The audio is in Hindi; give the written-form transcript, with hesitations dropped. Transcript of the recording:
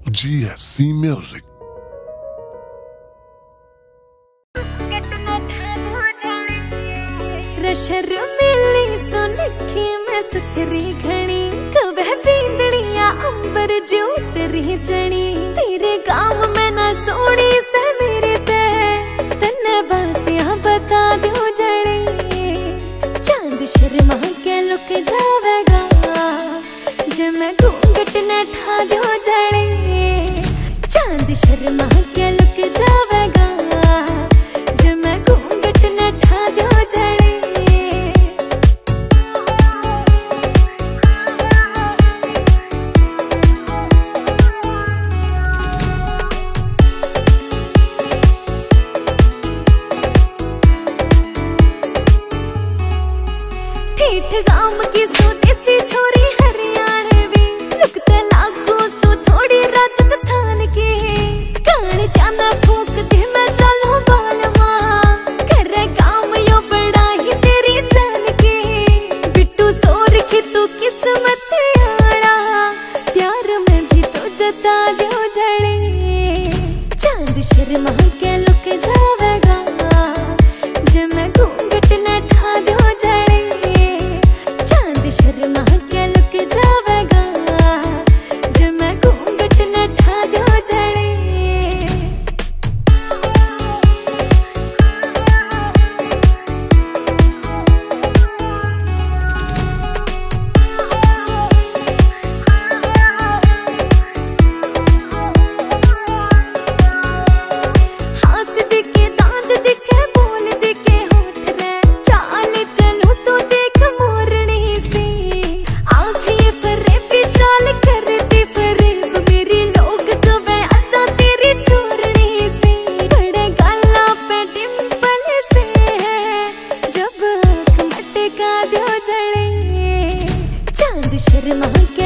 GSC Music। रशर मिली सुनखी मैं सुथरी घनी कवे पींदड़िया अंबर जो तेरी जनी तेरे गाँव में ना सोनी से मेरे ते तन्ने बातियां बता दो जड़ी चांद शर्मा के लुक जावेगा जे मैं घूंघट न ठा दो जड़ी चांद शर्मा के लुक जावेगा जे मैं घूंघट न ठा दो जड़ी गाँव की सो देसी छोरी हरियाणे भी लुकते लागू सो थोड़ी राजस्थान की कान जाना फूक दे मैं चलूं बालमा करे काम यो बड़ा ही तेरी जान की बिट्टू सोर की तू किस्मत आड़ा प्यार में भी तो जता दो जड़ी चांद शर्मा के लुक जावेगा जे मैं घूंघट न ठा दो जड़ी शर्मा के लुक जावेगा जे मैं घूंघट न ठा दो जड़ी हाथ दिखे दांत दिखे बोल दिखे होठ रे चाल चलूं तो देख मोरनी से शर्मा